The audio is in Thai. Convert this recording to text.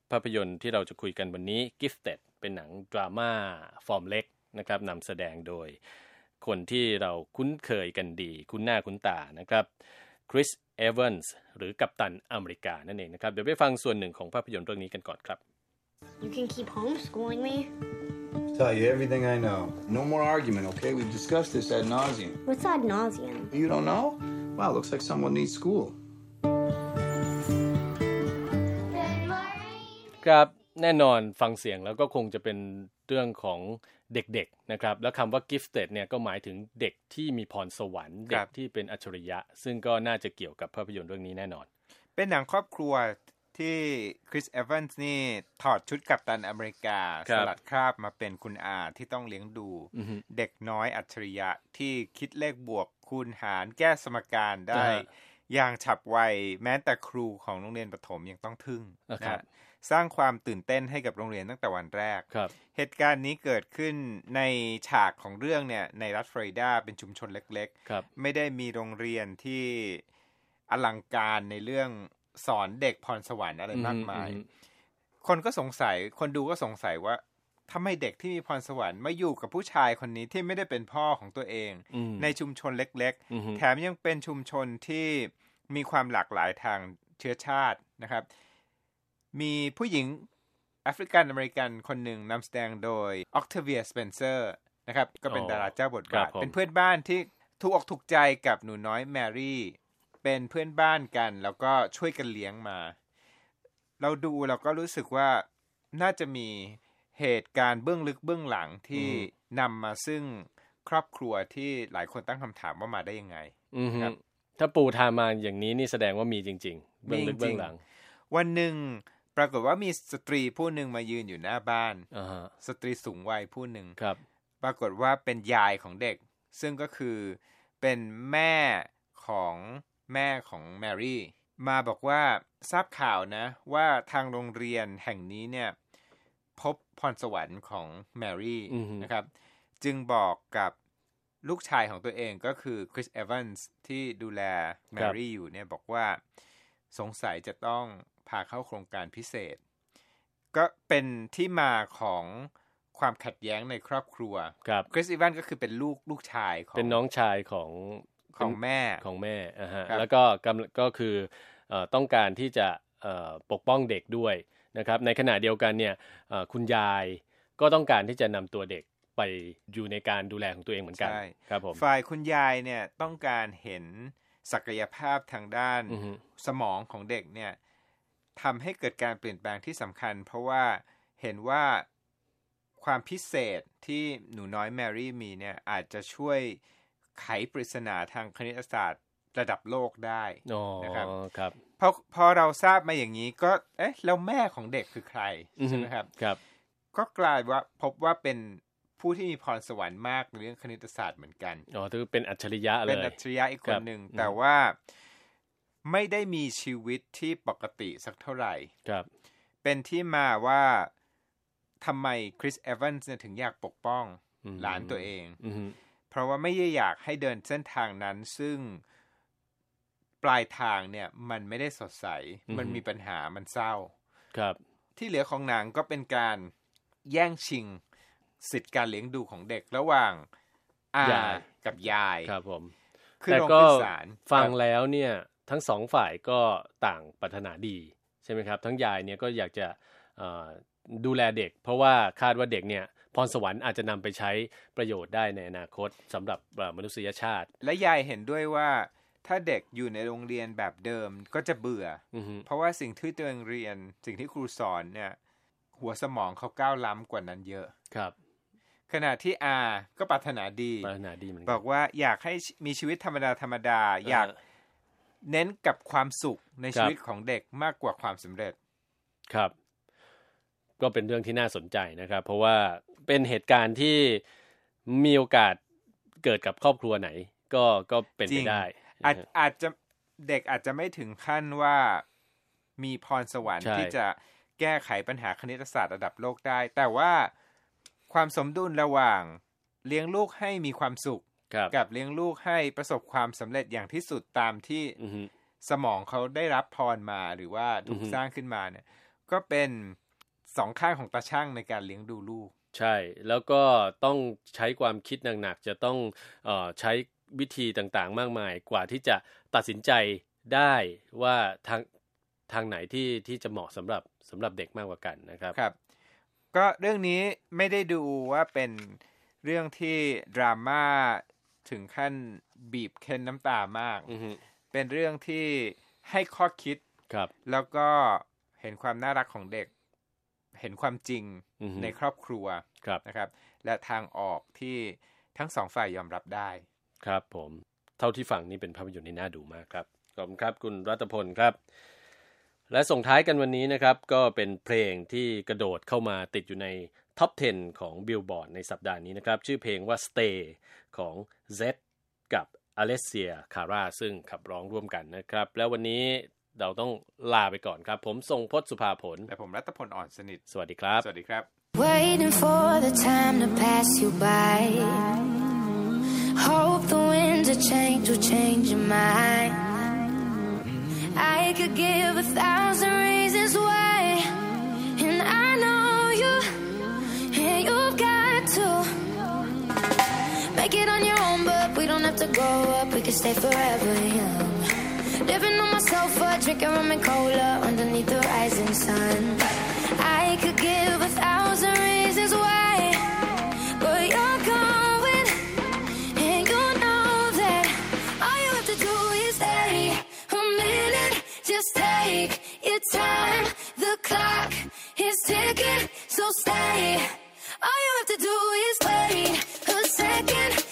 ภาพยนตร์ที่เราจะคุยกันวันนี้ Gifted เป็นหนังดราม่าฟอร์มเล็กนะครับนำแสดงโดยคนที่เราคุ้นเคยกันดีคุ้นหน้าคุ้นตานะครับคริสเอเวนส์หรือกัปตันอเมริกานั่นเองนะครับเดี๋ยวไปฟังส่วนหนึ่งของภาพยนตร์เรื่องนี้กันก่อนครับ You can keep homeschooling me. Tell you everything I know. No more argument, okay? We've discussed this ad nauseum. What's ad nauseum? You don't know? Wow, looks like someone needs school. ครับแน่นอนฟังเสียงแล้วก็คงจะเป็นเรื่องของเด็กๆนะครับแล้วคำว่า gifted เนี่ยก็หมายถึงเด็กที่มีพรสวรรค์เด็กที่เป็นอัจฉริยะซึ่งก็น่าจะเกี่ยวกับภาพยนตร์เรื่องนี้แน่นอนเป็นหนังครอบครัวที่คริสเอเวนส์นี่ถอดชุดกัปตันอเมริกาสลัดคราบมาเป็นคุณอาที่ต้องเลี้ยงดูเด็กน้อยอัจฉริยะที่คิดเลขบวกคูณหารแก้สมการได้อย่างฉับไวแม้แต่ครูของโรงเรียนประถมยังต้องทึ่งนะสร้างความตื่นเต้นให้กับโรงเรียนตั้งแต่วันแรกเหตุการณ์นี้เกิดขึ้นในฉากของเรื่องเนี่ยในรัฐฟลอริดาเป็นชุมชนเล็กๆไม่ได้มีโรงเรียนที่อลังการในเรื่องสอนเด็กพรสวรรค์อะไรมากมายคนก็สงสัยคนดูก็สงสัยว่าทำไมเด็กที่มีพรสวรรค์มาอยู่กับผู้ชายคนนี้ที่ไม่ได้เป็นพ่อของตัวเองในชุมชนเล็กๆแถมยังเป็นชุมชนที่มีความหลากหลายทางเชื้อชาตินะครับมีผู้หญิงแอฟริกันอเมริกันคนหนึ่งนำแสดงโดยออกเทเวียสเปนเซอร์นะครับก็เป็นดาราเจ้าบทบาทเป็นเพื่อนบ้านที่ถูกอกถูกใจกับหนูน้อยแมรี่เป็นเพื่อนบ้านกันแล้วก็ช่วยกันเลี้ยงมาเราดูเราก็รู้สึกว่าน่าจะมีเหตุการณ์เบื้องลึกเบื้องหลังที่นำมาซึ่งครอบครัวที่หลายคนตั้งคำถามว่ามาได้ยังไงครับถ้าปูทามาอย่างนี้นี่แสดงว่ามีจริงๆเบื้องลึกเบื้องหลังวันหนึ่งปรากฏว่ามีสตรีผู้หนึ่งมายืนอยู่หน้าบ้านสตรีสูงวัยผู้หนึ่งปรากฏว่าเป็นยายของเด็กซึ่งก็คือเป็นแม่ของแมรี่มาบอกว่าทราบข่าวนะว่าทางโรงเรียนแห่งนี้เนี่ยพบพรสวรรค์ของแมรี่นะครับจึงบอกกับลูกชายของตัวเองก็คือคริสเอเวนส์ที่ดูแลแมรี่อยู่เนี่ยบอกว่าสงสัยจะต้องพาเข้าโครงการพิเศษก็เป็นที่มาของความขัดแย้งในครอบครัวคริสเอเวนส์ก็คือเป็นลูกชายของเป็นน้องชายของแม่แล้วก็คือต้องการที่จะปกป้องเด็กด้วยนะครับในขณะเดียวกันเนี่ยคุณยายก็ต้องการที่จะนำตัวเด็กไปอยู่ในการดูแลของตัวเองเหมือนกันครับผมฝ่ายคุณยายเนี่ยต้องการเห็นศักยภาพทางด้านสมองของเด็กเนี่ยทำให้เกิดการเปลี่ยนแปลงที่สำคัญเพราะว่าเห็นว่าความพิเศษที่หนูน้อยแมรี่มีเนี่ยอาจจะช่วยไขปริศนาทางคณิตศาสตร์ระดับโลกได้นะครับพอเราทราบมาอย่างนี้ก็แล้วแม่ของเด็กคือใครใช่ไหมครับก็กลายว่าพบว่าเป็นผู้ที่มีพรสวรรค์มากในเรื่องคณิตศาสตร์เหมือนกันถือเป็นอัจฉริยะเลยเป็นอัจฉริยะอีกคนหนึ่งแต่ว่าไม่ได้มีชีวิตที่ปกติสักเท่าไหร่เป็นที่มาว่าทำไมคริสเอเวนส์ถึงอยากปกป้องหลานตัวเองเพราะว่าไม่ได้อยากให้เดินเส้นทางนั้นซึ่งปลายทางเนี่ยมันไม่ได้สดใสมันมีปัญหามันเศร้าที่เหลือของหนังก็เป็นการแย่งชิงสิทธิการเลี้ยงดูของเด็กระหว่างกับยายครับผมแต่ก็ฟังแล้วเนี่ยทั้งสองฝ่ายก็ต่างปรารถนาดีใช่ไหมครับทั้งยายเนี่ยก็อยากจะดูแลเด็กเพราะว่าคาดว่าเด็กเนี่ยพรสวรรค์อาจจะนำไปใช้ประโยชน์ได้ในอนาคตสำหรับมนุษยชาติและยายเห็นด้วยว่าถ้าเด็กอยู่ในโรงเรียนแบบเดิมก็จะเบื่อเพราะว่าสิ่งที่ตัวเองเรียนสิ่งที่ครูสอนเนี่ยหัวสมองเขาก้าวล้ำกว่านั้นเยอะครับขณะที่ก็ปรารถนาดีบอกว่าอยากให้มีชีวิตธรรมดาอยากเน้นกับความสุขในชีวิตของเด็กมากกว่าความสำเร็จครับก็เป็นเรื่องที่น่าสนใจนะครับเพราะว่าเป็นเหตุการณ์ที่มีโอกาสเกิดกับครอบครัวไหนก็เป็นไปได้อาจจะเด็กอาจจะไม่ถึงขั้นว่ามีพรสวรรค์ที่จะแก้ไขปัญหาคณิตศาสตร์ระดับโลกได้แต่ว่าความสมดุลระหว่างเลี้ยงลูกให้มีความสุขกับเลี้ยงลูกให้ประสบความสำเร็จอย่างที่สุดตามที่สมองเขาได้รับพรมาหรือว่าถูกสร้างขึ้นมาเนี่ยก็เป็นสองข้างของตาช่างในการเลี้ยงดูลูกใช่แล้วก็ต้องใช้ความคิดหนักๆจะต้องใช้วิธีต่างๆมากมายกว่าที่จะตัดสินใจได้ว่าทางไหนที่จะเหมาะสำหรับเด็กมากกว่ากันนะครับครับก็เรื่องนี้ไม่ได้ดูว่าเป็นเรื่องที่ดราม่าถึงขั้นบีบเค้นน้ำตามากเป็นเรื่องที่ให้ข้อคิดแล้วก็เห็นความน่ารักของเด็กเห็นความจริงในครอบครัวนะครับและทางออกที่ทั้งสองฝ่ายยอมรับได้ครับผมเท่าที่ฟังนี่เป็นภาพยนตร์ที่น่าดูมากครับขอบคุณครับคุณรัตพลครับและส่งท้ายกันวันนี้นะครับก็เป็นเพลงที่กระโดดเข้ามาติดอยู่ในท็อป 10 ของ Billboard ในสัปดาห์นี้นะครับชื่อเพลงว่า Stay ของ Z กับ Alessia Cara ซึ่งขับร้องร่วมกันนะครับแล้ววันนี้เราต้องลาไปก่อนครับผมทรงพจน์สุภาผลและผมรัตพลอ่อนสนิทสวัสดีครับสวัสดีครับ Waiting for the time to pass you by Hope the winds of change will change your mind I could give 1,000 reasons why And I know you And you've got to Make it on your own but we don't have to grow up We can stay forever young Living on my sofa Drinking rum and cola Underneath the rising sun I could give 1,000 reasons why But you're going And you know that All you have to do is stay a minute Just take your time The clock is ticking So stay All you have to do is wait a second